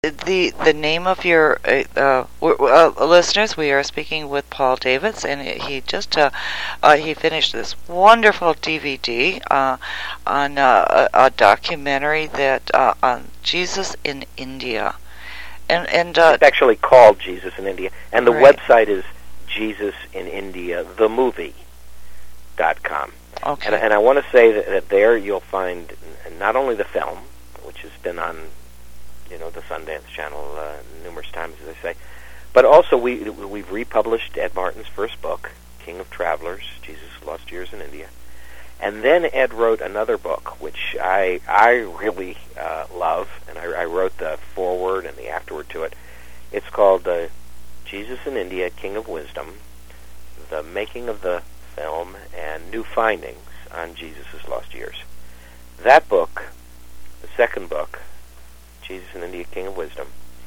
the name of your listeners? We are speaking with Paul Davids, and he just he finished this wonderful DVD on a documentary that on Jesus in India, and it's actually called Jesus in India, and the right. website is JesusInIndiaTheMovie.com. Okay. And I want to say that there you'll find not only the film, which has been on, the Sundance Channel numerous times, as I say, but also we've republished Ed Martin's first book, King of Travelers, Jesus' Lost Years in India. And then Ed wrote another book, which I really love, and I wrote the foreword and the afterword to it. It's called Jesus in India, King of Wisdom, The Making of the Film, and New Findings on Jesus' Lost Years. That book, the second book, Jesus in India, King of Wisdom,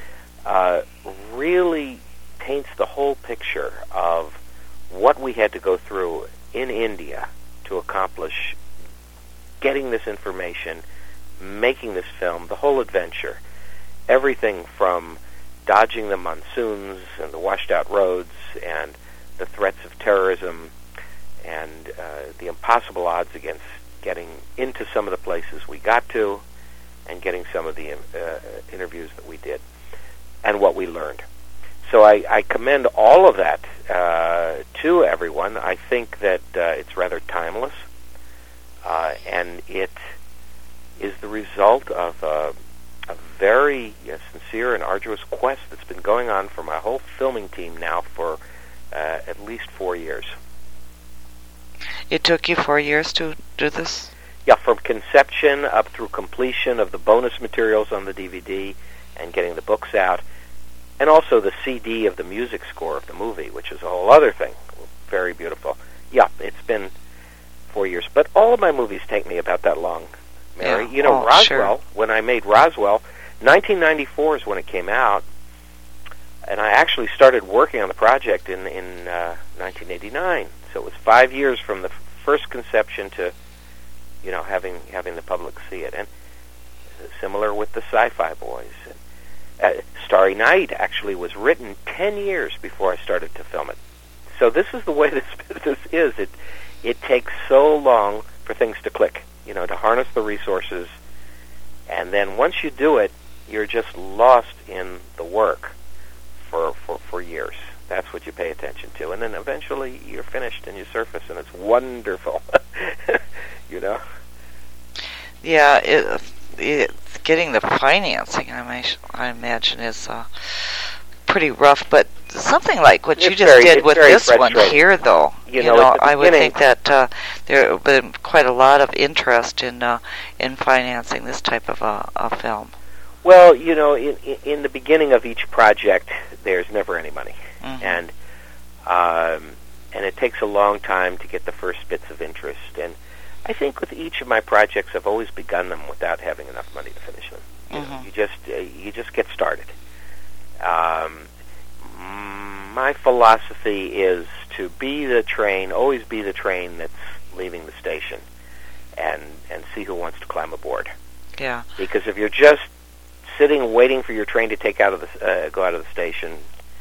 really paints the whole picture of what we had to go through in India to accomplish getting this information, making this film, the whole adventure. Everything from dodging the monsoons and the washed-out roads and the threats of terrorism and the impossible odds against getting into some of the places we got to and getting some of the interviews that we did and what we learned. So I commend all of that to everyone. I think that it's rather timeless, and it is the result of a very sincere and arduous quest that's been going on for my whole filming team now for at least 4 years. It took you 4 years to do this? Yeah, from conception up through completion of the bonus materials on the DVD and getting the books out, and also the CD of the music score of the movie, which is a whole other thing. Very beautiful. Yeah, it's been 4 years. But all of my movies take me about that long, Mary. Yeah. Roswell, sure. When I made Roswell, 1994 is when it came out, and I actually started working on the project in 1989. So it was 5 years from the first conception to having the public see it. And similar with the Sci-Fi Boys. Starry Night actually was written 10 years before I started to film it. So this is the way this business is. It takes so long for things to click, to harness the resources, and then once you do it, you're just lost in the work for years. That's what you pay attention to, and then eventually you're finished and you surface, and it's wonderful. Yeah, it's getting the financing, I imagine, is pretty rough. But something like what you just did with this one here, though, I would think that there have been quite a lot of interest in financing this type of a film. Well, in the beginning of each project, there's never any money, and it takes a long time to get the first bits of interest. And I think with each of my projects, I've always begun them without having enough money to finish them. You just get started. My philosophy is to be the train, always be the train that's leaving the station, and see who wants to climb aboard. Yeah. Because if you're just sitting waiting for your train to go out of the station,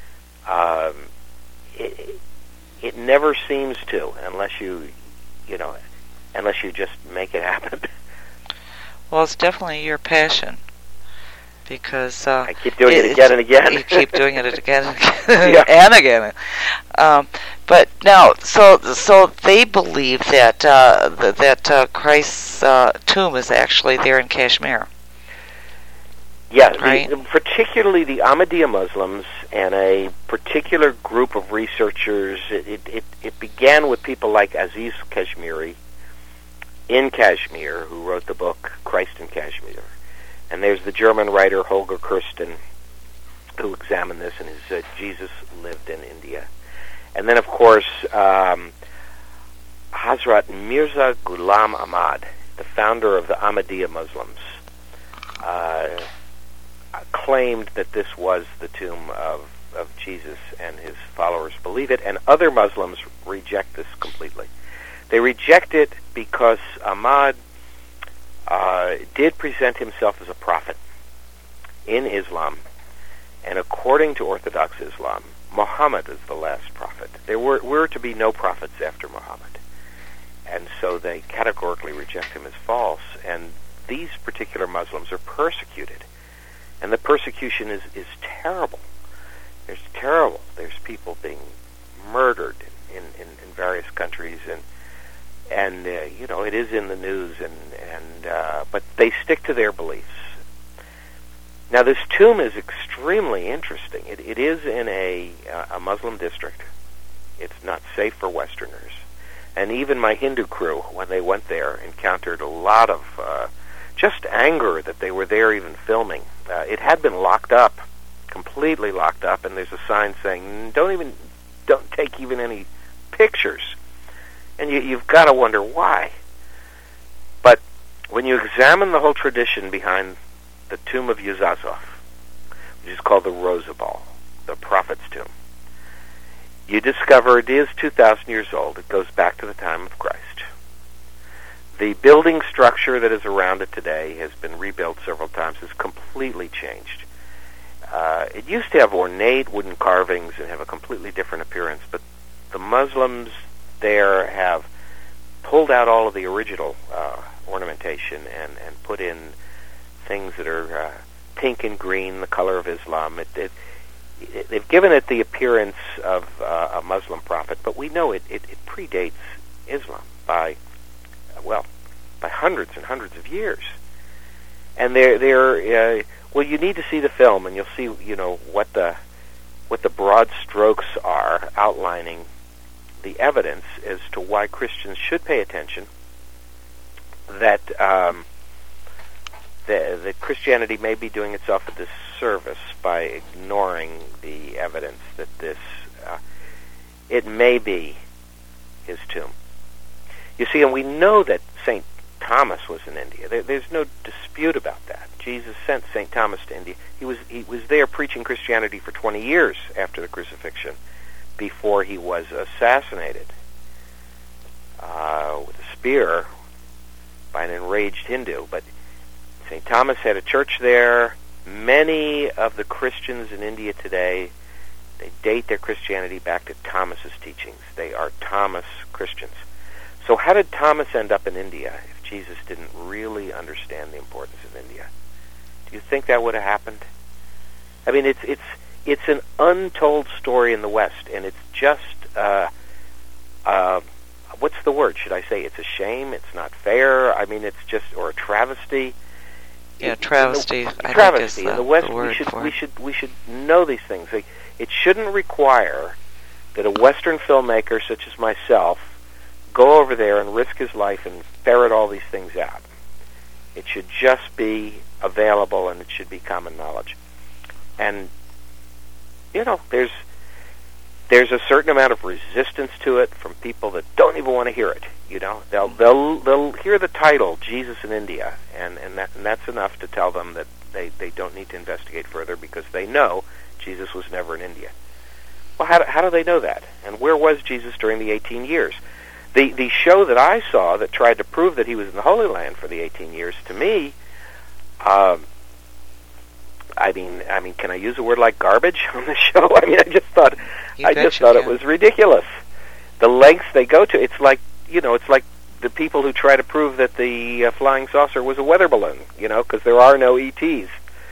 it never seems to, unless you just make it happen. Well, it's definitely your passion, because I keep doing it again and again. You keep doing it again and again, yeah. and again. But now, so they believe that that Christ's tomb is actually there in Kashmir. Yeah, right? Particularly the Ahmadiyya Muslims and a particular group of researchers. It began with people like Aziz Kashmiri in Kashmir, who wrote the book Christ in Kashmir. And there's the German writer Holger Kirsten, who examined this, and his Jesus Lived in India. And then, of course, Hazrat Mirza Ghulam Ahmad, the founder of the Ahmadiyya Muslims, claimed that this was the tomb of Jesus, and his followers believe it, and other Muslims reject this completely. They reject it because Ahmad did present himself as a prophet, in Islam, and according to Orthodox Islam, Muhammad is the last prophet. There were to be no prophets after Muhammad. And so they categorically reject him as false, and these particular Muslims are persecuted. And the persecution is terrible. There's terrible. There's people being murdered in various countries, and you know, it is in the news, but they stick to their beliefs. Now, this tomb is extremely interesting. It is in a Muslim district. It's not safe for Westerners. And even my Hindu crew, when they went there, encountered a lot of just anger that they were there even filming. It had been locked up, completely locked up, and there's a sign saying, don't take even any pictures. And you've got to wonder why. But when you examine the whole tradition behind the tomb of Yuzazov, which is called the Rosabal, the prophet's tomb, you discover it is 2,000 years old. It goes back to the time of Christ. The building structure that is around it today has been rebuilt several times. It's completely changed. It used to have ornate wooden carvings and have a completely different appearance, but the Muslims there have pulled out all of the original ornamentation and put in things that are pink and green, the color of Islam. They've given it the appearance of a Muslim prophet, but we know it predates Islam by hundreds and hundreds of years. And well, you need to see the film, and you'll see, you know, what the broad strokes are outlining the evidence as to why Christians should pay attention, that Christianity may be doing itself a disservice by ignoring the evidence that it may be his tomb. You see, and we know that St. Thomas was in India. There's no dispute about that. Jesus sent St. Thomas to India. He was there preaching Christianity for 20 years after the crucifixion, before he was assassinated with a spear by an enraged Hindu. But St. Thomas had a church there. Many of the Christians in India today, they date their Christianity back to Thomas's teachings. They are Thomas Christians. So how did Thomas end up in India if Jesus didn't really understand the importance of India? Do you think that would have happened? I mean, it's an untold story in the West, and it's just what's the word? Should I say it's a shame? It's not fair. I mean, it's just, or a travesty. Yeah, travesty. Travesty in the West. We should know these things. It shouldn't require that a Western filmmaker such as myself go over there and risk his life and ferret all these things out. It should just be available, and it should be common knowledge. And you know, there's a certain amount of resistance to it from people that don't even want to hear it. You know, they'll hear the title "Jesus in India," and that's enough to tell them that they don't need to investigate further, because they know Jesus was never in India. Well, how do they know that? And where was Jesus during the 18 years? The show that I saw that tried to prove that he was in the Holy Land for the 18 years, to me, I mean, can I use a word like garbage on the show? I mean, I just thought it was ridiculous. The lengths they go to. It's like, you know, it's like the people who try to prove that the flying saucer was a weather balloon. You know, because there are no ETs.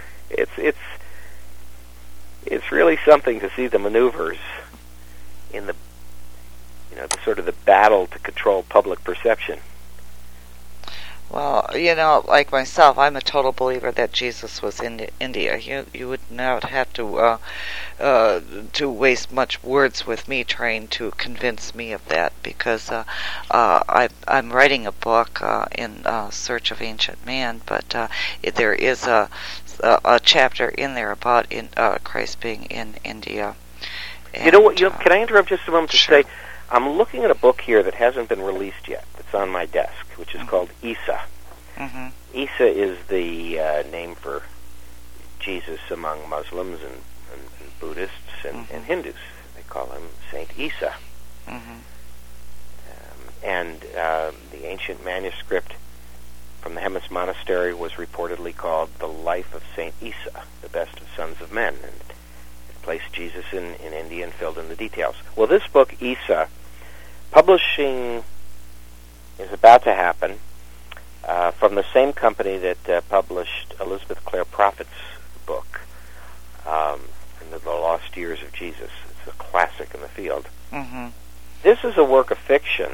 It's really something to see the maneuvers in the, you know, the sort of the battle to control public perception. Well, you know, like myself, I'm a total believer that Jesus was in India. You would not have to waste much words with me trying to convince me of that, because I'm writing a book in Search of Ancient Man, but there is a chapter in there about Christ being in India. And, you know what? Can I interrupt just a moment to sure. say, I'm looking at a book here that hasn't been released yet. It's on my desk, which is called Isa. Mm-hmm. Isa is the name for Jesus among Muslims and Buddhists and Hindus. They call him Saint Isa. Mm-hmm. And the ancient manuscript from the Hemis Monastery was reportedly called The Life of Saint Isa, the Best of Sons of Men, and it placed Jesus in India and filled in the details. Well, this book, Isa, publishing is about to happen from the same company that published Elizabeth Clare Prophet's book, in the Lost Years of Jesus. It's a classic in the field. Mm-hmm. This is a work of fiction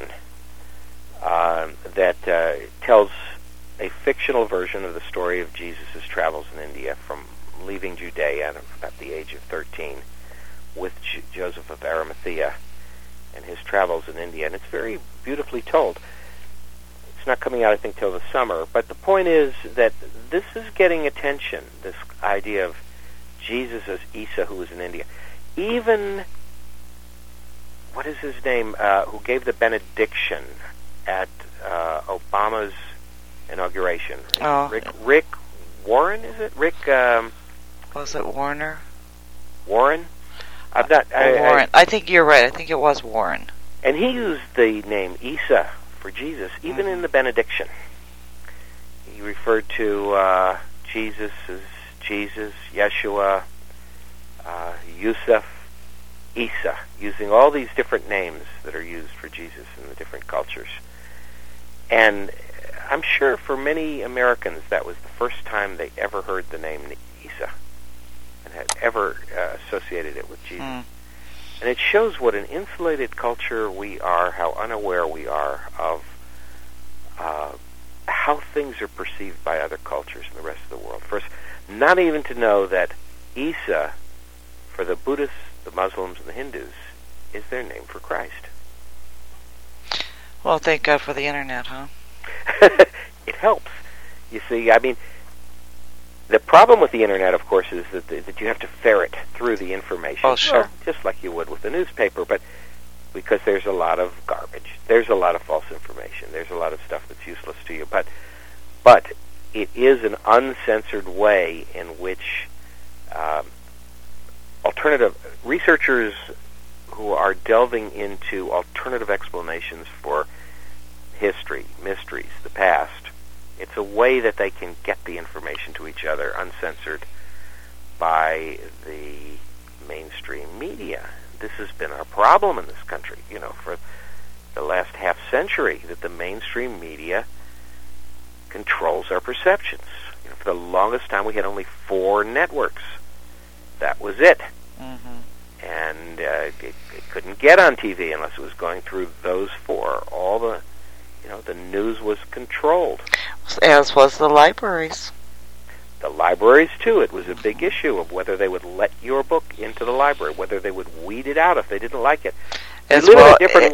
that tells a fictional version of the story of Jesus' travels in India from leaving Judea at the age of 13 with Joseph of Arimathea and his travels in India. And it's very beautifully told. It's not coming out, I think, till the summer. But the point is that this is getting attention, this idea of Jesus as Isa, who was in India. Even, what is his name, who gave the benediction at Obama's inauguration? Oh. Rick Warren, is it? Was it Warner? Warren? Warren. I think you're right. I think it was Warren. And he used the name Isa for Jesus, even in the benediction. He referred to Jesus as Jesus, Yeshua, Yusuf, Isa, using all these different names that are used for Jesus in the different cultures. And I'm sure for many Americans that was the first time they ever heard the name Isa and had ever associated it with Jesus. And it shows what an insulated culture we are, how unaware we are of how things are perceived by other cultures in the rest of the world. For us not even to know that Isa, for the Buddhists, the Muslims, and the Hindus, is their name for Christ. Well, thank God for the internet, huh? It helps. You see, I mean, the problem with the internet, of course, is that you have to ferret through the information. Oh, sure. Well, just like you would with the newspaper, but because there's a lot of garbage. There's a lot of false information. There's a lot of stuff that's useless to you. But it is an uncensored way in which alternative researchers who are delving into alternative explanations for history, mysteries, the past, it's a way that they can get the information to each other uncensored by the mainstream media. This has been our problem in this country, for the last half century, that the mainstream media controls our perceptions. For the longest time, we had only 4 networks. That was it. Mm-hmm. And it couldn't get on TV unless it was going through those 4. All the news was controlled. As was the libraries. The libraries, too. It was a big issue of whether they would let your book into the library, whether they would weed it out if they didn't like it. As well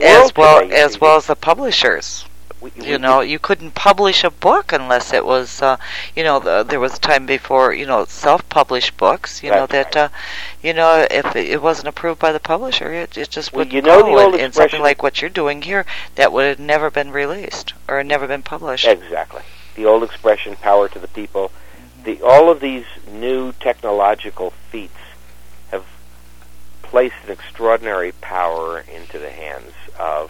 as the publishers. You couldn't publish a book unless it was, there was a time before, self-published books, if it wasn't approved by the publisher, it just wouldn't go. And something like what you're doing here, that would have never been released or never been published. Exactly. The old expression, power to the people. All of these new technological feats have placed an extraordinary power into the hands of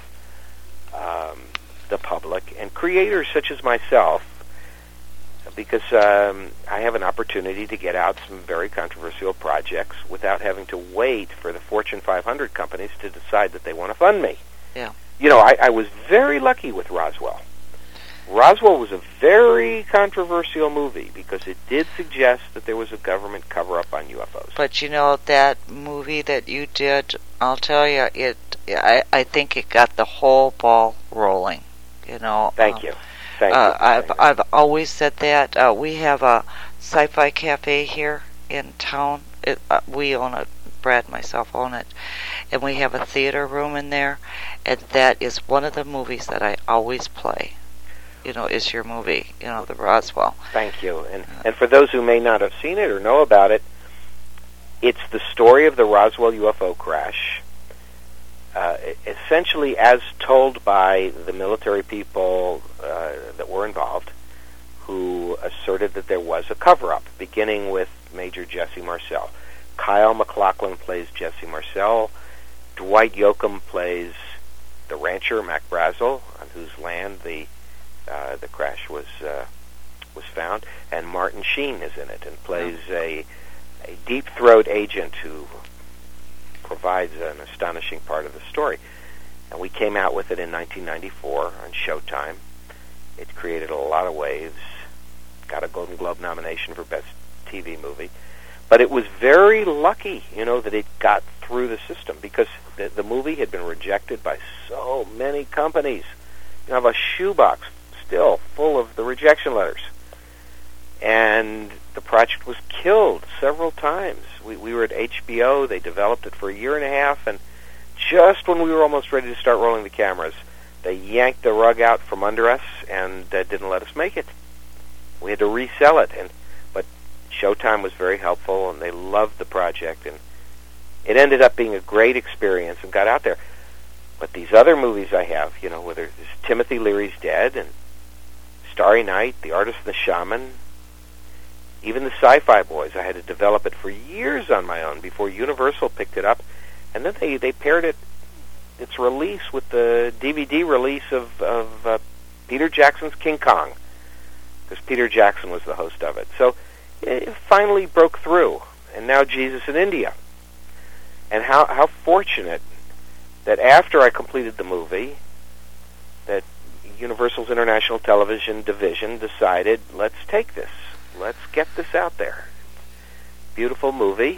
the public and creators such as myself, because I have an opportunity to get out some very controversial projects without having to wait for the Fortune 500 companies to decide that they want to fund me. Yeah. I was very lucky with Roswell. Roswell was a very controversial movie because it did suggest that there was a government cover-up on UFOs. But that movie that you did, I'll tell you, I think it got the whole ball rolling. Thank you. I've always said that. We have a sci-fi cafe here in town. We own it. Brad and myself own it. And we have a theater room in there. And that is one of the movies that I always play. Is your movie, the Roswell. Thank you. And for those who may not have seen it or know about it, it's the story of the Roswell UFO crash, essentially as told by the military people that were involved, who asserted that there was a cover-up, beginning with Major Jesse Marcel. Kyle MacLachlan plays Jesse Marcel. Dwight Yoakam plays the rancher, Mac Brazel, on whose land the crash was was found, and Martin Sheen is in it and plays a deep throat agent who provides an astonishing part of the story. And we came out with it in 1994 on Showtime. It created a lot of waves, got a Golden Globe nomination for Best TV Movie. But it was very lucky, that it got through the system, because the movie had been rejected by so many companies. You have a shoebox still full of the rejection letters. And the project was killed several times. We were at HBO. They developed it for a year and a half, and just when we were almost ready to start rolling the cameras, they yanked the rug out from under us and didn't let us make it. We had to resell it, but Showtime was very helpful, and they loved the project, and it ended up being a great experience and got out there. But these other movies I have, whether it's Timothy Leary's Dead and Starry Night, The Artist and the Shaman, even the Sci-Fi Boys, I had to develop it for years on my own before Universal picked it up, and then they paired its release with the DVD release of Peter Jackson's King Kong, because Peter Jackson was the host of it. So it finally broke through, and now Jesus in India. And how fortunate that after I completed the movie, that Universal's International Television Division decided, let's take this. Let's get this out there. Beautiful movie.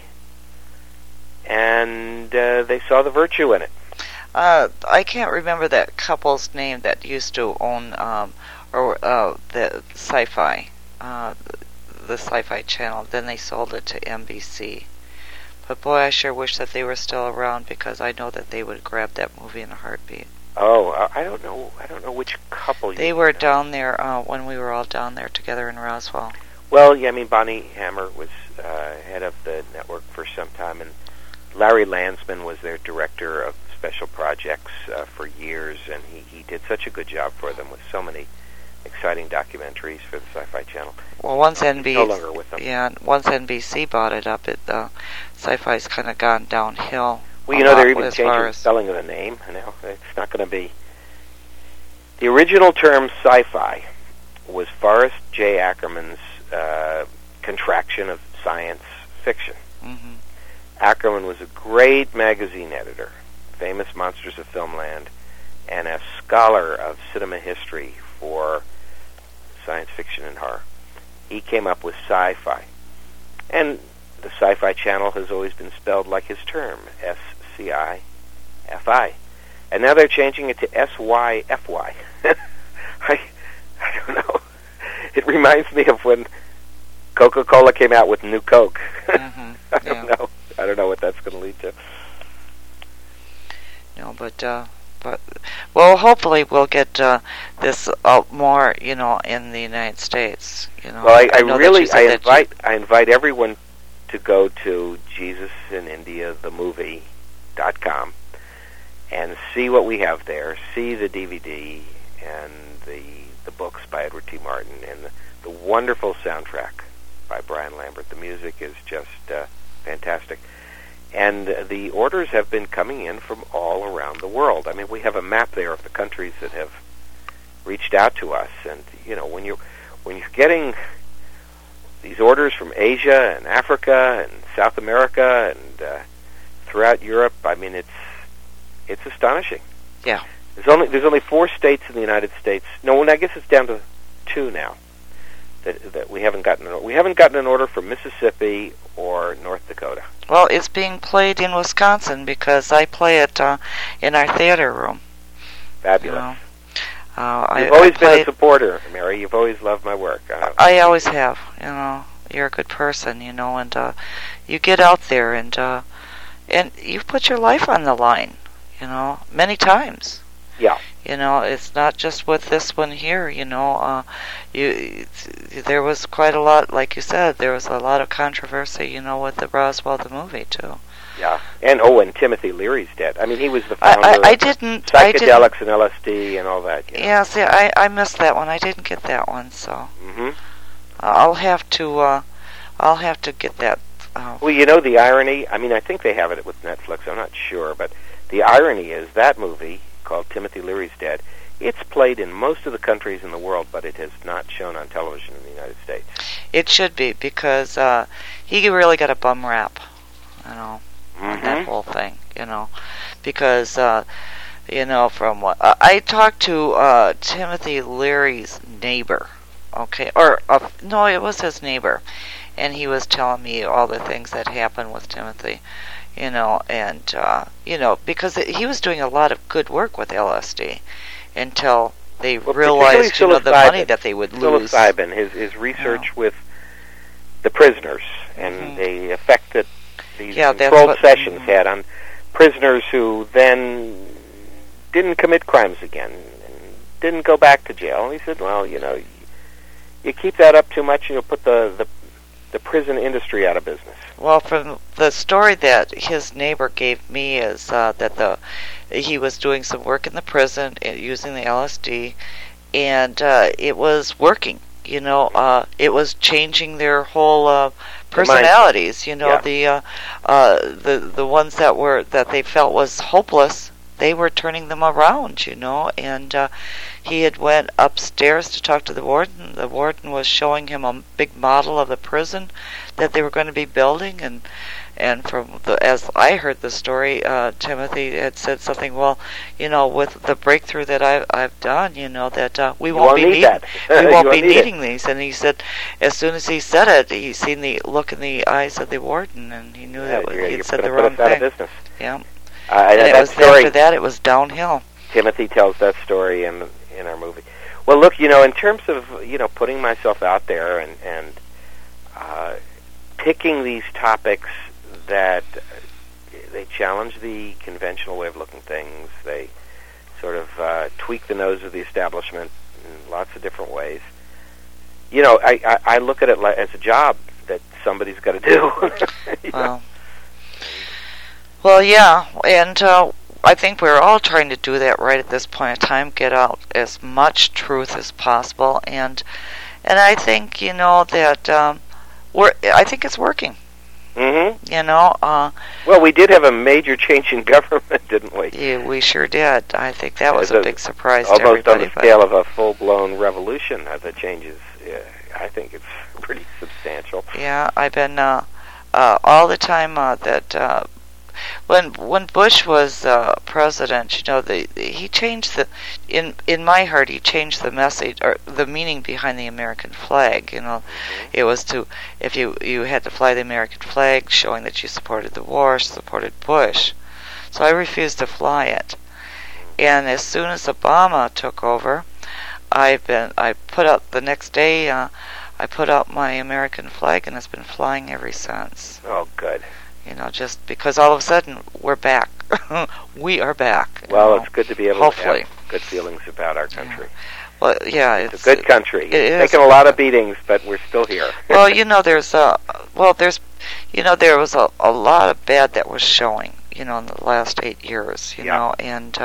And they saw the virtue in it. I can't remember that couple's name that used to own the Sci-Fi, the Sci-Fi Channel. Then they sold it to NBC. But boy, I sure wish that they were still around, because I know that they would grab that movie in a heartbeat. Oh, I don't know which couple. They were down there when we were all down there together in Roswell. Well, yeah, Bonnie Hammer was head of the network for some time, and Larry Landsman was their director of special projects for years, and he did such a good job for them with so many exciting documentaries for the Sci-Fi Channel. Well, once NBC, no longer with them. Yeah, once NBC bought it up, Sci-Fi's kind of gone downhill. Well, they're even changing the spelling of the name. It's not going to be. The original term Sci-Fi was Forrest J. Ackerman's contraction of science fiction. Mm-hmm. Ackerman was a great magazine editor, famous Monsters of Filmland, and a scholar of cinema history for science fiction and horror. He came up with sci-fi. And the Sci-Fi Channel has always been spelled like his term, S-C-I-F-I. And now they're changing it to S-Y-F-Y. I don't know. It reminds me of when Coca-Cola came out with New Coke. Mm-hmm. I don't know. I don't know what that's going to lead to. No, but well, hopefully we'll get this out more, in the United States. Well, I invite everyone to go to JesusInIndiaTheMovie.com and see what we have there. See the DVD and the books by Edward T. Martin and the wonderful soundtrack by Brian Lambert. The music is just fantastic. And the orders have been coming in from all around the world. We have a map there of the countries that have reached out to us. And, when you're getting these orders from Asia and Africa and South America and throughout Europe, it's astonishing. Yeah. There's only 4 states in the United States. No, I guess it's down to 2 now that we haven't gotten. We haven't gotten an order from Mississippi or North Dakota. Well, it's being played in Wisconsin because I play it in our theater room. Fabulous. You've always been a supporter, Mary. You've always loved my work. I always have. You're a good person, and you get out there and you've put your life on the line, many times. Yeah. It's not just with this one here, there was quite a lot, like you said, there was a lot of controversy, with the Roswell, the movie, too. Yeah. And Timothy Leary's Dead. He was the founder of psychedelics and LSD and all that. Yeah, see, I missed that one. I didn't get that one, so. Mm-hmm. I'll have to get that. Well, the irony, I think they have it with Netflix, I'm not sure, but the irony is that movie, called Timothy Leary's Dead, It's played in most of the countries in the world, but it has not shown on television in the United States. It should be, because he really got a bum rap, on that whole thing, because, from what I talked to Timothy Leary's neighbor, okay, or no, it was his neighbor, and he was telling me all the things that happened with Timothy, and because he was doing a lot of good work with LSD until they realized, the money that they would lose. Psilocybin, his research with the prisoners and the effect that these controlled sessions had on prisoners who then didn't commit crimes again and didn't go back to jail. And he said, well, you keep that up too much, you'll put the prison industry out of business. Well, from the story that his neighbor gave me is that he was doing some work in the prison using the LSD, and it was working. It was changing their whole personalities. The ones that they felt was hopeless, they were turning them around. And he had went upstairs to talk to the warden. The warden was showing him a big model of the prison that they were going to be building, and from as I heard the story, Timothy had said something. Well, with the breakthrough that I've done, that we won't be needing these. And he said, as soon as he said it, he seen the look in the eyes of the warden, and he knew that he had said the wrong thing. Yeah. And it was after that it was downhill. Timothy tells that story in our movie. Well, look, in terms of putting myself out there and picking these topics that they challenge the conventional way of looking things, they sort of tweak the nose of the establishment in lots of different ways. I look at it as a job that somebody's got to do. Well, yeah, and I think we're all trying to do that right at this point in time, get out as much truth as possible, and I think, that I think it's working. Well, we did have a major change in government, didn't we? Yeah, we sure did. I think that was a big surprise to everybody. Almost on the scale of a full-blown revolution, the changes, I think it's pretty substantial. Yeah, I've been all the time that when Bush was president, he changed in my heart, he changed the message or the meaning behind the American flag. It was if you had to fly the American flag, showing that you supported the war, supported Bush. So I refused to fly it. And as soon as Obama took over, I put out the next day. I put out my American flag, and it's been flying ever since. Oh, good. Just because all of a sudden we're back. We are back. Well, it's good to be able to have good feelings about our country. Yeah. Well, yeah, it's a good country. It's taken a lot of beatings, but we're still here. Well, there was a lot of bad that was showing, in the last 8 years, and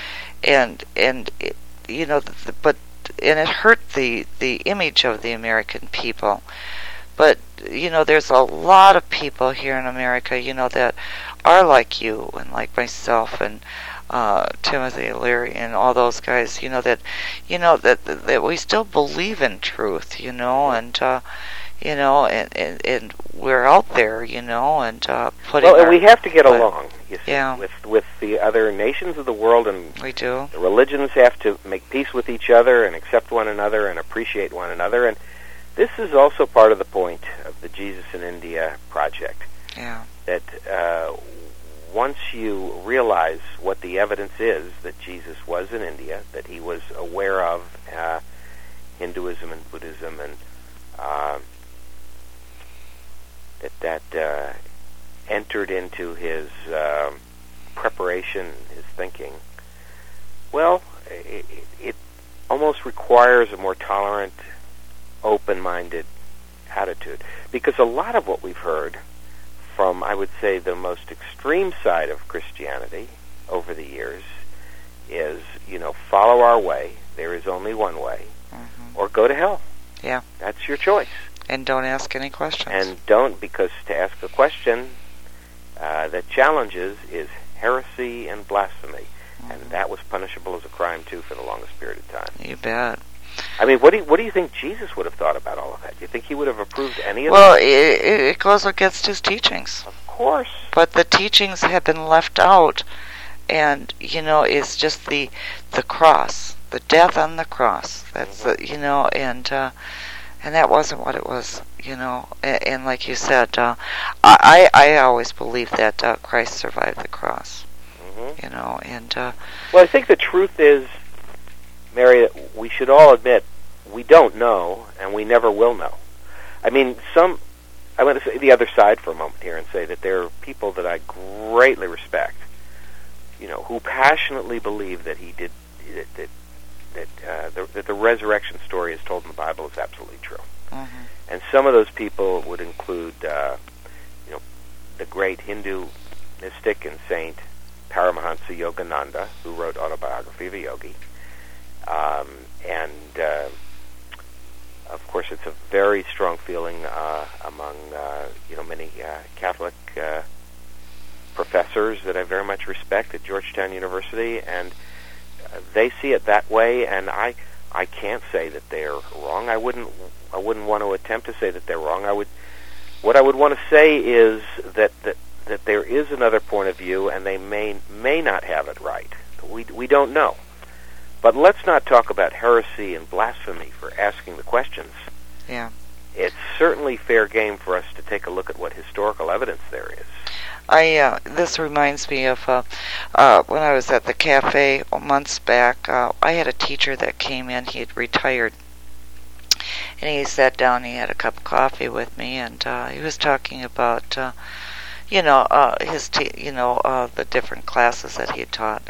it hurt the image of the American people. But, there's a lot of people here in America, that are like you and like myself and Timothy Leary and all those guys, that we still believe in truth, and we're out there, and putting. Well, and we have to get along, you see, with the other nations of the world, and we do. The religions have to make peace with each other and accept one another and appreciate one another, and this is also part of the point of the Jesus in India project. Yeah. That once you realize what the evidence is that Jesus was in India, that he was aware of Hinduism and Buddhism, and that entered into his preparation, his thinking, well, it almost requires a more tolerant, open-minded attitude, because a lot of what we've heard from, I would say, the most extreme side of Christianity over the years is, follow our way, there is only one way, or go to hell. Yeah. That's your choice. And don't ask any questions. And don't, because to ask a question that challenges is heresy and blasphemy. and that was punishable as a crime too for the longest period of time. You bet. I mean, what do you think Jesus would have thought about all of that? Do you think he would have approved any of that? Well, it goes against his teachings. Of course. But the teachings have been left out, and it's just the cross, the death on the cross. That's and that wasn't what it was. And like you said, I always believe that Christ survived the cross. And well, I think the truth is, Mary, that we should all admit we don't know, and we never will know. I mean, I want to say the other side for a moment here and say that there are people that I greatly respect, who passionately believe that he did that the resurrection story as told in the Bible is absolutely true. Mm-hmm. And some of those people would include, the great Hindu mystic and saint Paramahansa Yogananda, who wrote Autobiography of a Yogi. Of course, it's a very strong feeling among many Catholic professors that I very much respect at Georgetown University, and they see it that way. And I can't say that they're wrong. I wouldn't want to attempt to say that they're wrong. What I would want to say is that there is another point of view, and they may not have it right. We don't know. But let's not talk about heresy and blasphemy for asking the questions. Yeah. It's certainly fair game for us to take a look at what historical evidence there is. This reminds me of when I was at the cafe months back. I had a teacher that came in. He had retired, and he sat down. He had a cup of coffee with me, and he was talking about the different classes that he had taught,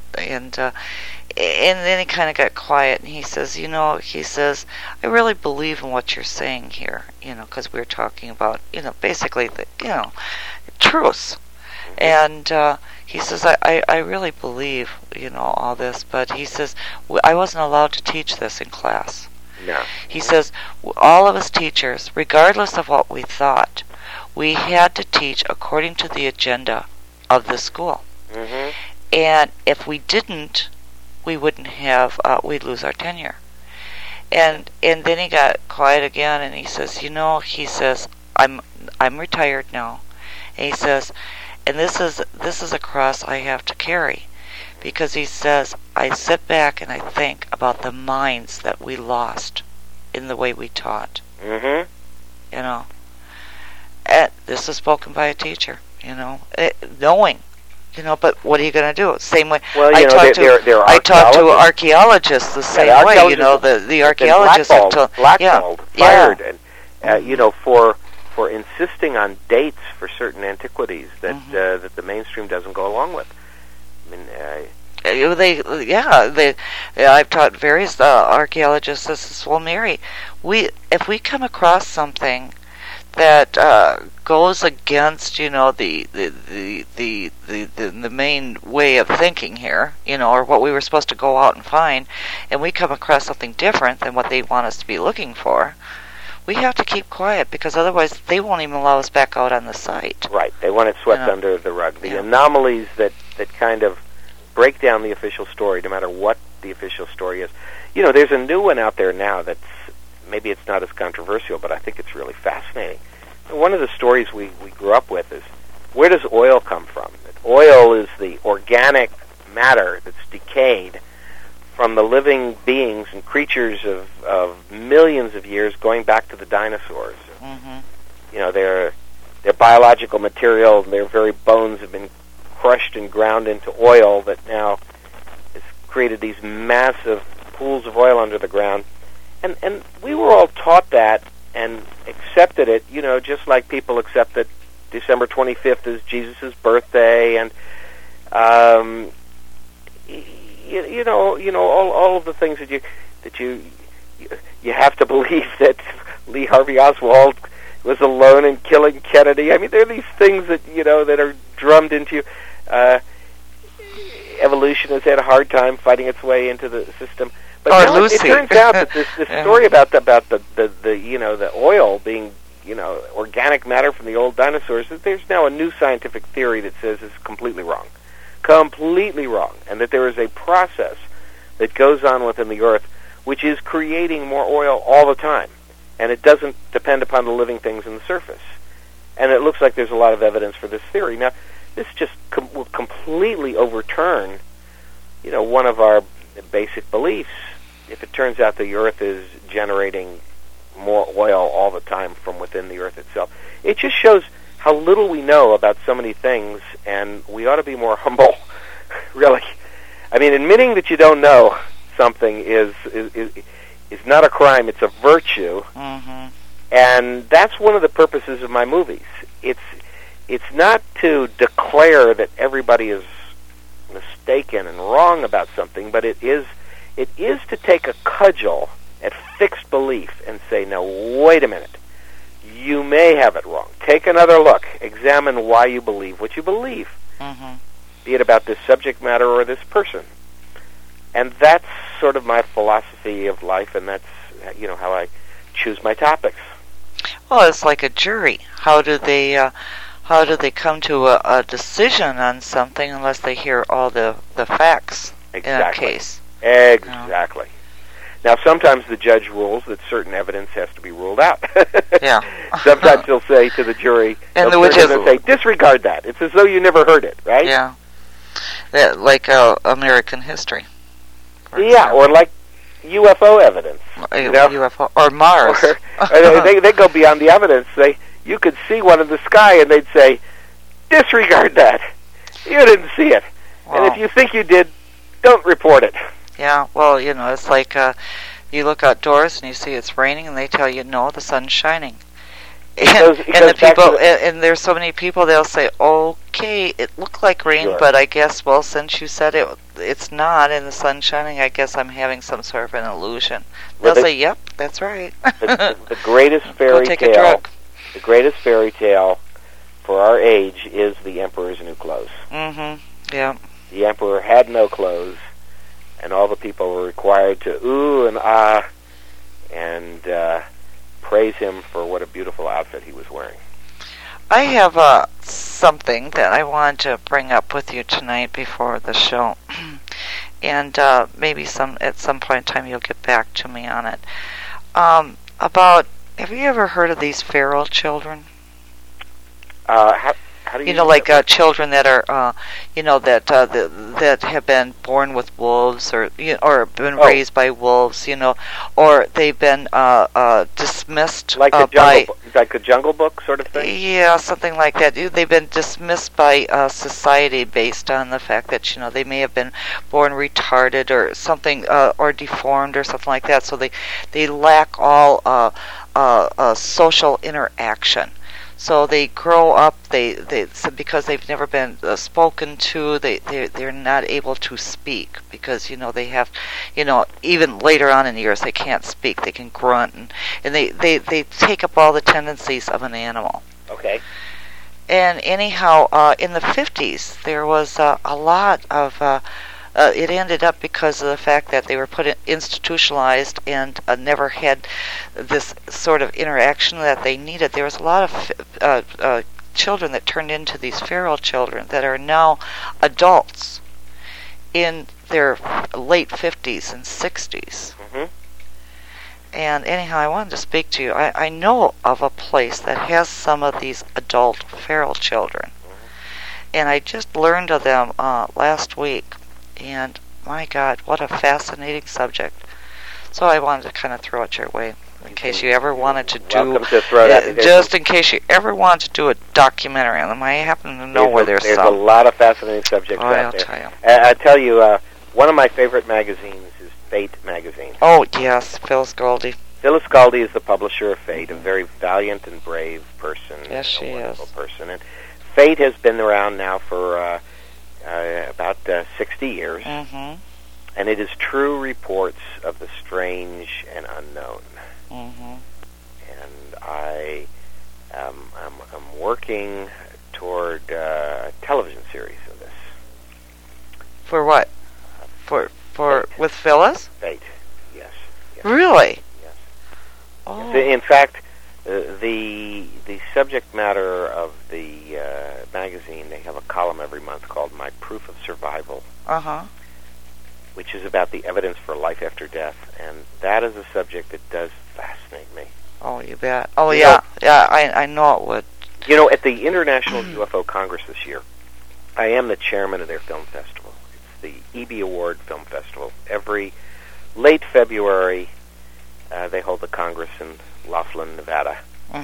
and then he kind of got quiet, and he says, I really believe in what you're saying here, because we were talking about, basically the, truths. And he says, I really believe, all this, but he says, I wasn't allowed to teach this in class. No. He says, all of us teachers, regardless of what we thought, we had to teach according to the agenda of the school. Mm-hmm. And if we didn't, we wouldn't have, we'd lose our tenure. And then he got quiet again, and he says, I'm retired now. And he says, and this is a cross I have to carry, because he says, I sit back and I think about the minds that we lost in the way we taught. Mm-hmm. And this is spoken by a teacher, knowing. But what are you going to do? Same way. Well, I talk to archaeologists the same way. The archaeologists have blackballed, fired, and for insisting on dates for certain antiquities that that the mainstream doesn't go along with. I mean, I've taught various archaeologists this. Well, Mary, if we come across something that goes against, the main way of thinking here, or what we were supposed to go out and find, and we come across something different than what they want us to be looking for, we have to keep quiet, because otherwise they won't even allow us back out on the site. Right. They want it swept under the rug. The anomalies that kind of break down the official story, no matter what the official story is. There's a new one out there now that's, maybe it's not as controversial, but I think it's really fascinating. One of the stories we grew up with is, where does oil come from? Oil is the organic matter that's decayed from the living beings and creatures of millions of years going back to the dinosaurs. Mm-hmm. Their biological material, their very bones have been crushed and ground into oil that now has created these massive pools of oil under the ground. And we were all taught that and accepted it, just like people accept that December 25th is Jesus' birthday, and all of the things that you have to believe that Lee Harvey Oswald was alone in killing Kennedy. I mean, there are these things that that are drummed into you. Evolution has had a hard time fighting its way into the system. But it turns out that this story about the oil being organic matter from the old dinosaurs, that there's now a new scientific theory that says is completely wrong, completely wrong, and that there is a process that goes on within the Earth which is creating more oil all the time, and it doesn't depend upon the living things in the surface. And it looks like there's a lot of evidence for this theory. Now, this just will completely overturn, one of our basic beliefs. If it turns out the Earth is generating more oil all the time from within the Earth itself, it just shows how little we know about so many things, and we ought to be more humble, really. I mean, admitting that you don't know something is not a crime, it's a virtue. Mm-hmm. And that's one of the purposes of my movies. It's not to declare that everybody is mistaken and wrong about something, but it is to take a cudgel at fixed belief and say, no, wait a minute, you may have it wrong. Take another look. Examine why you believe what you believe, be it about this subject matter or this person. And that's sort of my philosophy of life, and that's how I choose my topics. Well, it's like a jury. How do they come to a decision on something unless they hear all the facts in a case? Exactly. Now, sometimes the judge rules that certain evidence has to be ruled out. Yeah. Sometimes he'll say to the jury, and they'll say, disregard that. It's as though you never heard it, right? Yeah. Like American history. Yeah, or like UFO evidence. UFO or Mars. Or they go beyond the evidence. You could see one in the sky, and they'd say, disregard that. You didn't see it. Well, and if you think you did, don't report it. Yeah, well, it's like you look outdoors and you see it's raining, and they tell you, no, the sun's shining. And the people, and there's so many people, they'll say, okay, it looked like rain, sure, but I guess, well, since you said it's not, and the sun's shining, I guess I'm having some sort of an illusion. They'll say, yep, that's right. The greatest fairy take tale, a drug. The greatest fairy tale for our age is The Emperor's New Clothes. Mm-hmm, yeah. The Emperor had no clothes, and all the people were required to ooh and ah and praise him for what a beautiful outfit he was wearing. I have something that I wanted to bring up with you tonight before the show, and maybe at some point in time you'll get back to me on it. Have you ever heard of these feral children? How do you like children that are, that have been born with wolves, or been raised by wolves, or they've been dismissed like a Jungle Book sort of thing. Yeah, something like that. They've been dismissed by society based on the fact that they may have been born retarded or something, or deformed or something like that. So they lack all social interaction. So they grow up. Because they've never been spoken to. They're not able to speak because they have, even later on in the years they can't speak. They can grunt and they take up all the tendencies of an animal. Okay. And anyhow, in the 50s there was a lot of. It ended up because of the fact that they were institutionalized and never had this sort of interaction that they needed. There was a lot of children that turned into these feral children that are now adults in their late 50s and 60s. Mm-hmm. And anyhow, I wanted to speak to you. I know of a place that has some of these adult feral children. Mm-hmm. And I just learned of them last week. And my God, what a fascinating subject. So I wanted to kind of throw it your way in case you ever wanted to do, just in case you ever wanted to do a documentary on them. I happen to know where there's some. There's a lot of fascinating subjects out there. I'll tell you. I tell you, one of my favorite magazines is Fate magazine. Oh, yes, Phyllis Goldie. Phyllis Goldie is the publisher of Fate, a very valiant and brave person. Yes, she is. A wonderful person. And Fate has been around now for about 60 years, mm-hmm. and it is true reports of the strange and unknown. Mm-hmm. And I'm working toward a television series of this. For what? For Fate. With Phyllis? Fate, yes. Really? Yes. Oh. In fact, the subject matter of the magazine, they have a column every month called My Proof of Survival, which is about the evidence for life after death, and that is a subject that does fascinate me. Oh, you bet. Oh, yeah, I know it would. You know, at the International UFO Congress this year, I am the chairman of their film festival. It's the EB Award Film Festival. Every late February, they hold the Congress in Laughlin, Nevada.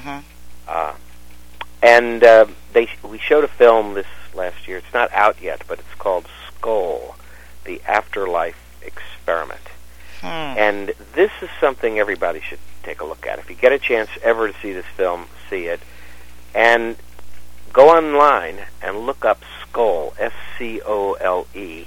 And we showed a film this last year. It's not out yet, but it's called Skull, the Afterlife Experiment. And this is something everybody should take a look at. If you get a chance ever to see this film, see it. And go online and look up Skull, S-C-O-L-E.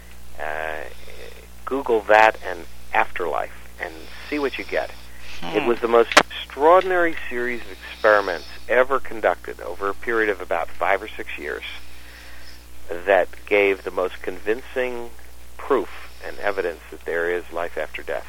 Google that and Afterlife and see what you get. It was the most extraordinary series of experiments ever conducted over a period of about 5 or 6 years that gave the most convincing proof and evidence that there is life after death.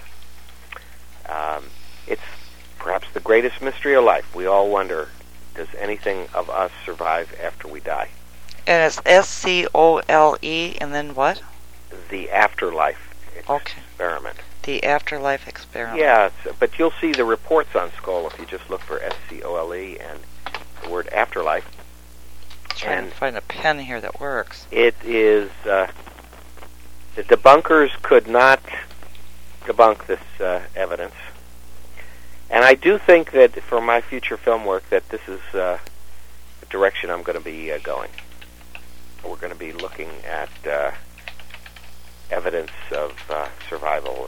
It's perhaps the greatest mystery of life. We all wonder, does anything of us survive after we die? And it's S-C-O-L-E and then what? The Afterlife Experiment. The Afterlife Experiment. Yeah, but you'll see the reports on Skull if you just look for S-C-O-L-E and the word Afterlife. Trying to find a pen here that works. It is, the debunkers could not debunk this evidence. And I do think that for my future film work that this is the direction I'm going to be going. We're going to be looking at evidence of survival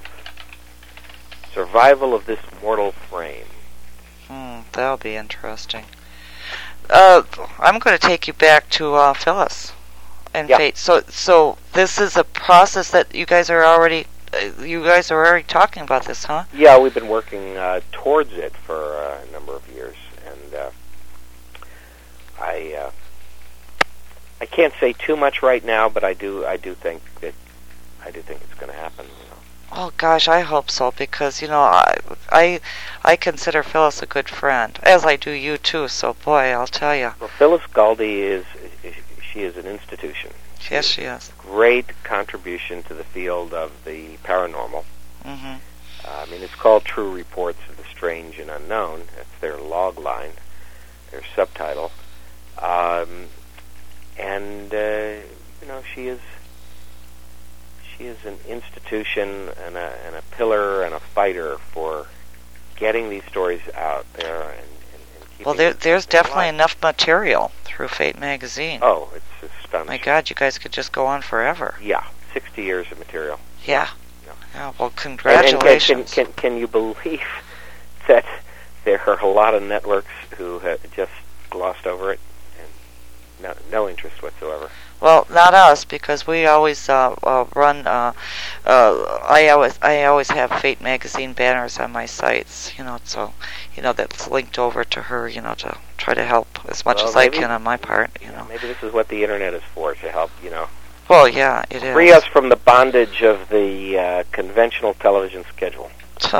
of this mortal frame. That'll be interesting. I'm going to take you back to Phyllis and Fate. So this is a process that you guys are already talking about this, huh? Yeah, we've been working towards it for a number of years, and I can't say too much right now, but I do think it's going to happen. You know. Oh gosh, I hope so, because I consider Phyllis a good friend, as I do you too. So boy, I'll tell you. Well, Phyllis Galdi is an institution. Yes, she is. Great contribution to the field of the paranormal. I mean, it's called True Reports of the Strange and Unknown. That's their log line, their subtitle. She is an institution and a pillar and a fighter for getting these stories out there and keeping there's definitely enough material through Fate magazine. Oh, it's astonishing. My God, you guys could just go on forever. Yeah, 60 years of material. Yeah. Well, congratulations. And can you believe that there are a lot of networks who have just glossed over it and no interest whatsoever? Well, not us, because we always run. I always have Fate magazine banners on my sites. So that's linked over to her. To try to help as much as I can on my part. Maybe this is what the internet is for, to help. Well, yeah, it is. Free us from the bondage of the conventional television schedule.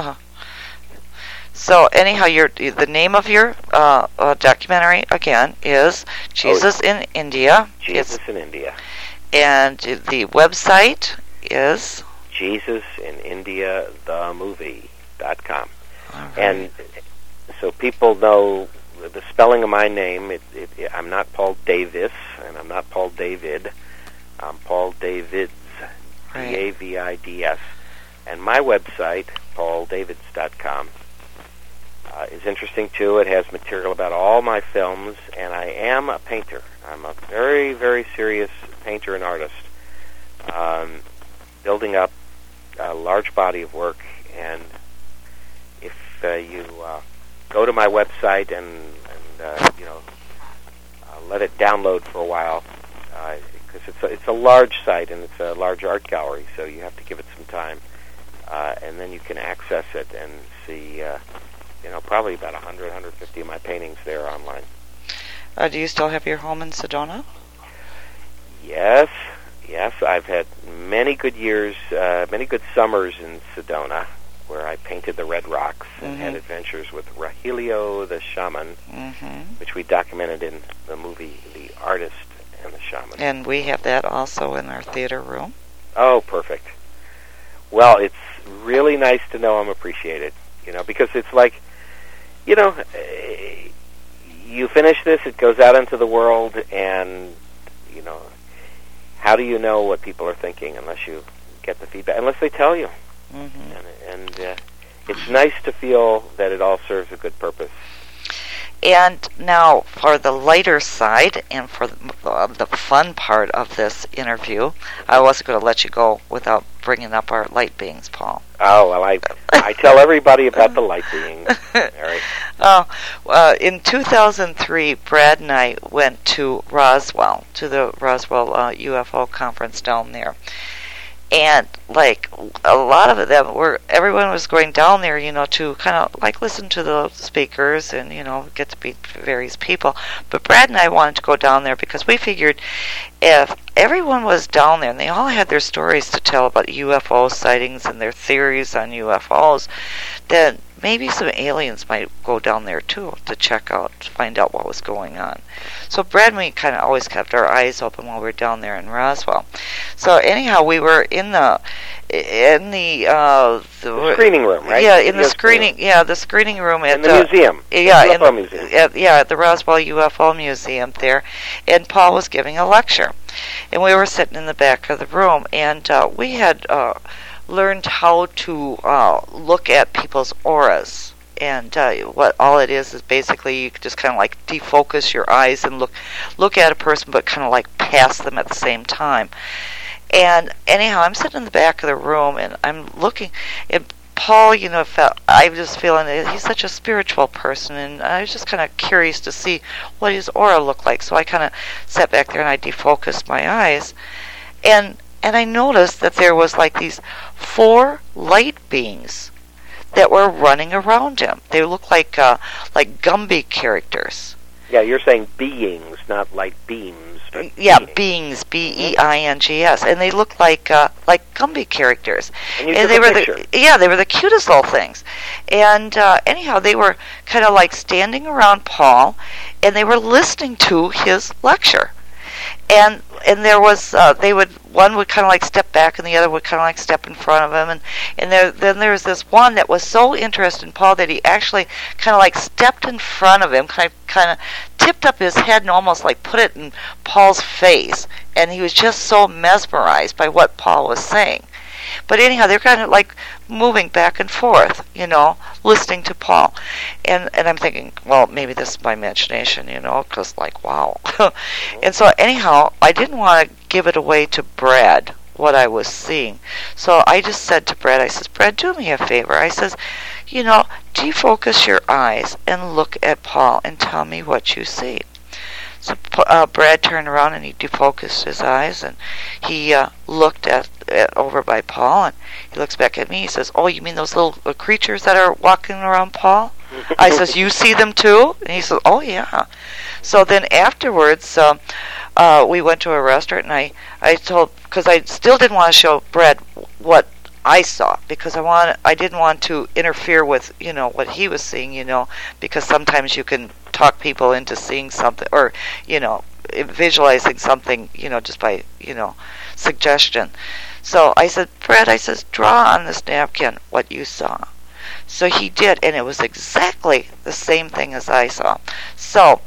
So anyhow, the name of your documentary again is Jesus in India. Jesus in India. And the website is JesusInIndiaTheMovie.com. Right. And so people know the spelling of my name. I'm not Paul Davis, and I'm not Paul David. I'm Paul Davids, right. D-A-V-I-D-S. And my website, pauldavids.com, is interesting too. It has material about all my films, and I am a painter. I'm a very, very serious painter and artist, building up a large body of work. And if you go to my website and let it download for a while, because it's a large site and it's a large art gallery, so you have to give it some time, and then you can access it and see. Probably about 100, 150 of my paintings there online. Do you still have your home in Sedona? Yes. I've had many good years, many good summers in Sedona, where I painted the Red Rocks and had adventures with Rahilio the Shaman, which we documented in the movie The Artist and the shaman. And we have that also in our theater room. Oh, perfect. Well, it's really nice to know I'm appreciated, because it's like, you finish this, it goes out into the world, and, how do you know what people are thinking unless you get the feedback, unless they tell you? Mm-hmm. And it's nice to feel that it all serves a good purpose. And now, for the lighter side and for the fun part of this interview, I wasn't going to let you go without bringing up our light beings, Paul. Oh, well, I tell everybody about the light beings, Mary. In 2003, Brad and I went to Roswell, to the Roswell UFO conference down there. And like a lot of them everyone was going down there, to kind of like listen to the speakers and get to meet various people. But Brad and I wanted to go down there because we figured if everyone was down there and they all had their stories to tell about UFO sightings and their theories on UFOs, then maybe some aliens might go down there too to find out what was going on. So Brad and me kind of always kept our eyes open while we were down there in Roswell. So anyhow, we were in the screening room, right? Yeah, the screening room at the museum. Museum. At the Roswell UFO Museum there, and Paul was giving a lecture, and we were sitting in the back of the room, and we had learned how to look at people's auras. And what all it is basically you just kind of like defocus your eyes and look at a person, but kind of like pass them at the same time. And anyhow, I'm sitting in the back of the room, and I'm looking. And Paul, I was just feeling that he's such a spiritual person, and I was just kind of curious to see what his aura looked like. So I kind of sat back there and I defocused my eyes, and I noticed that there was like these 4 light beings that were running around him. They looked like Gumby characters. Yeah, you're saying beings, not like beams. But yeah, beings, B-E-I-N-G-S, and they looked like Gumby characters. And they were the cutest little things. And anyhow, they were kind of like standing around Paul, and they were listening to his lecture. And there was one would kind of like step back, and the other would kind of like step in front of him, and then there was this one that was so interested in Paul that he actually kind of like stepped in front of him, kind of tipped up his head and almost like put it in Paul's face, and he was just so mesmerized by what Paul was saying. But anyhow, they're kind of like moving back and forth, listening to Paul. And I'm thinking, well, maybe this is my imagination, because like, wow. And so anyhow, I didn't want to give it away to Brad, what I was seeing. So I just said to Brad, I says, Brad, do me a favor. I says, defocus your eyes and look at Paul and tell me what you see. So Brad turned around and he defocused his eyes, and he looked at over by Paul, and he looks back at me. He says, "Oh, you mean those little creatures that are walking around Paul?" I says, "You see them too?" And he says, "Oh yeah." So then afterwards, we went to a restaurant, and I told, because I still didn't want to show Brad what I saw, because I didn't want to interfere with what he was seeing, because sometimes you can talk people into seeing something, or visualizing something, just by suggestion. So I said, Brad, I says, draw on this napkin what you saw. So he did, and it was exactly the same thing as I saw. So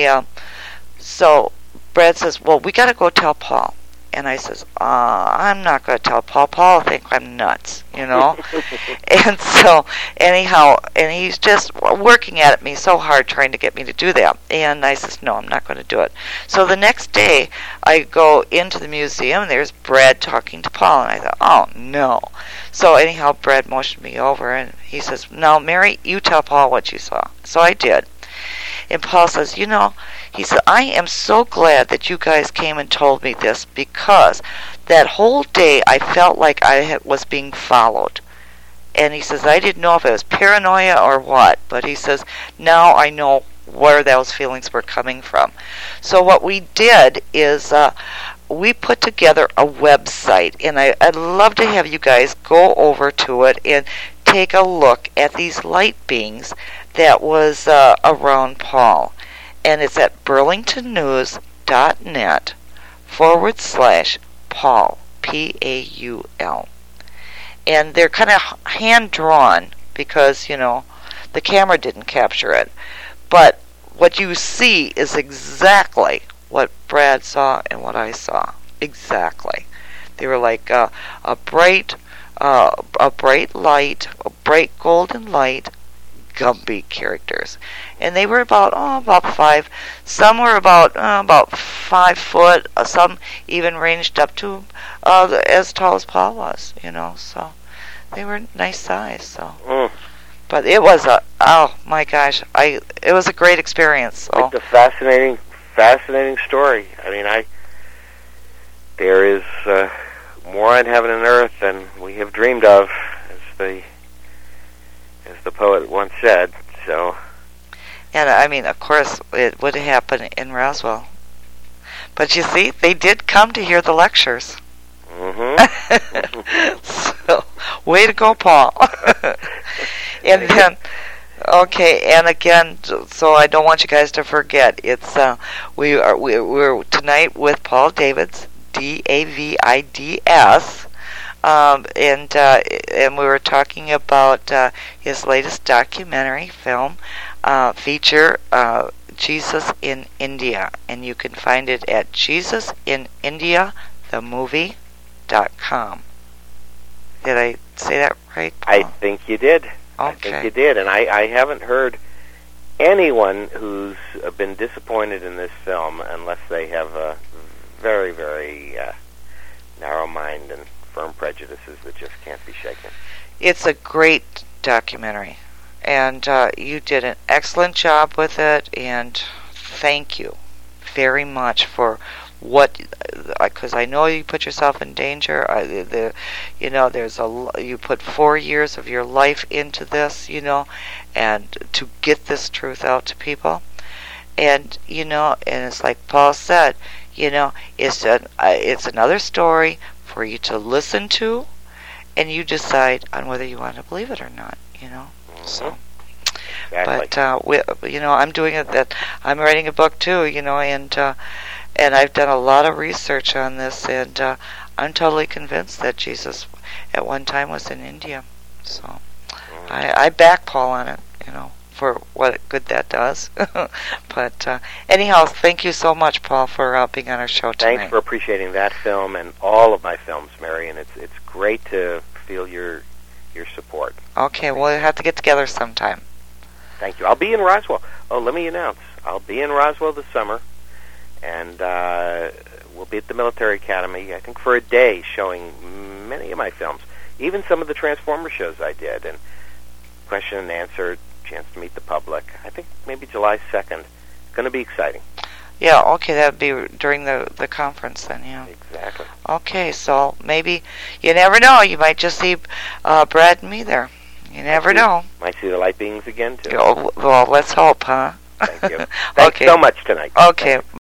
so Brad says, well, we got to go tell Paul. And I says, I'm not going to tell Paul. Paul will think I'm nuts, And so, anyhow, and he's just working at me so hard trying to get me to do that. And I says, no, I'm not going to do it. So the next day, I go into the museum, and there's Brad talking to Paul. And I thought, oh, no. So anyhow, Brad motioned me over, and he says, now, Mary, you tell Paul what you saw. So I did. And Paul says, he said, I am so glad that you guys came and told me this, because that whole day I felt like I was being followed. And he says, I didn't know if it was paranoia or what, but he says, now I know where those feelings were coming from. So what we did is we put together a website, and I'd love to have you guys go over to it and take a look at these light beings that was around Paul. And it's at burlingtonnews.net /Paul, Paul. And they're kind of hand-drawn because, the camera didn't capture it. But what you see is exactly what Brad saw and what I saw. Exactly. They were like a bright light, a bright golden light, Gumby characters, and they were about 5. Some were about 5 foot. Some even ranged up to as tall as Paul was. So they were nice size. So, but it was oh my gosh, it was a great experience. So. It's a fascinating story. I mean, there is more on heaven and earth than we have dreamed of, as the poet once said. So, and I mean, of course, it would happen in Roswell. But you see, they did come to hear the lectures. So, way to go, Paul. And then, okay, and again, so I don't want you guys to forget, it's we're tonight with Paul Davids, Davids. And we were talking about his latest documentary film feature, Jesus in India, and you can find it at JesusInIndiaTheMovie.com. Did I say that right, Paul? I think you did. Okay. I think you did, and I haven't heard anyone who's been disappointed in this film unless they have a very, very narrow mind and firm prejudices that just can't be shaken. It's a great documentary, and you did an excellent job with it, and thank you very much for what, because I know you put yourself in danger. You put 4 years of your life into this, and to get this truth out to people, and and it's like Paul said, it's another story for you to listen to, and you decide on whether you want to believe it or not. So. Exactly. But I'm doing it. That I'm writing a book too. And I've done a lot of research on this, and I'm totally convinced that Jesus at one time was in India. So I back Paul on it, for what good that does. But anyhow, thank you so much, Paul, for being on our show tonight. Thanks for appreciating that film and all of my films, Mary, and it's great to feel your support. Okay, we'll have to get together sometime. Thank you. I'll be in Roswell. Oh, let me announce. I'll be in Roswell this summer, and we'll be at the Military Academy, I think, for a day, showing many of my films, even some of the Transformer shows I did, and question and answer, chance to meet the public. I think maybe July 2nd. It's going to be exciting. Yeah, okay, that would be during the conference then, yeah. Exactly. Okay, so maybe, you never know, you might just see Brad and me there. You never know. Might see the light beings again, too. Well, let's hope, huh? Thank you. Thanks so much tonight. Okay.